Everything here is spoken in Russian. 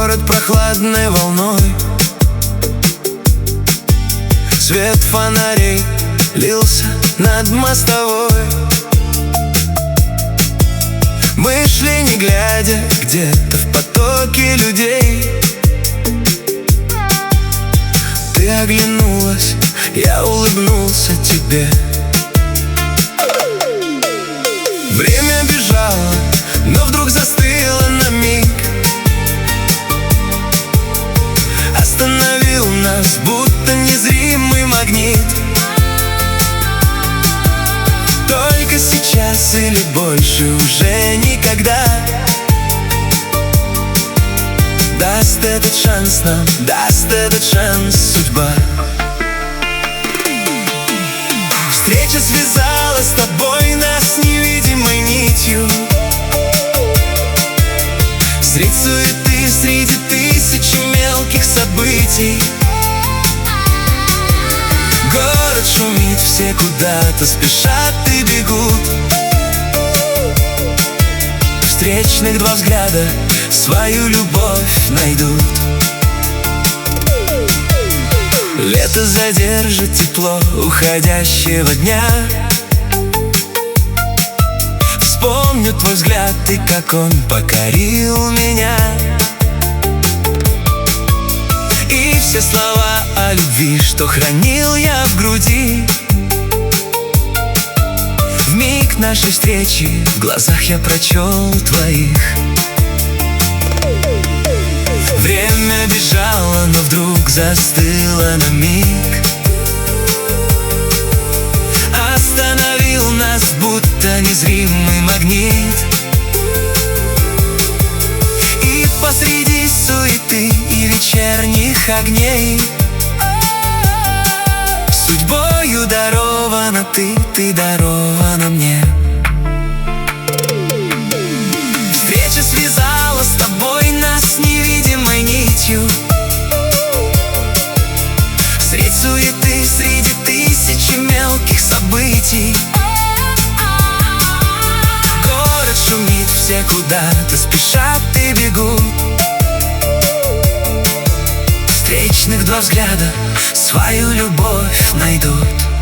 город прохладной волной. Свет фонарей лился над мостовой. Мы шли не глядя, где-то в потоке людей. Ты оглянулась, я улыбнулся тебе. Время бежало, но вдруг застыло на миг. Остановил нас, будто незримый магнит. Только сейчас или больше уже никогда даст этот шанс нам, даст этот шанс судьба. Встреча связала с тобой нас невидимой нитью. Средь суеты, среди тысячи мелких событий. Город шумит, все куда-то спешат и бегут. Встречных два взгляда свою любовь найдут. Лето задержит тепло уходящего дня. Вспомню твой взгляд и как он покорил меня. И все слова о любви, что хранил я в груди. В миг нашей встречи в глазах я прочел твоих. Время бежало, но вдруг застыло на миг. Остановил нас, будто незримый магнит. И посреди суеты и вечерних огней судьбою дарована ты дарована мне. Встреча связала с тобой нас невидимой нитью. Средь суеты, среди тысячи мелких событий. Город шумит, все куда-то спешат и бегут. Встречных два взгляда свою любовь найдут.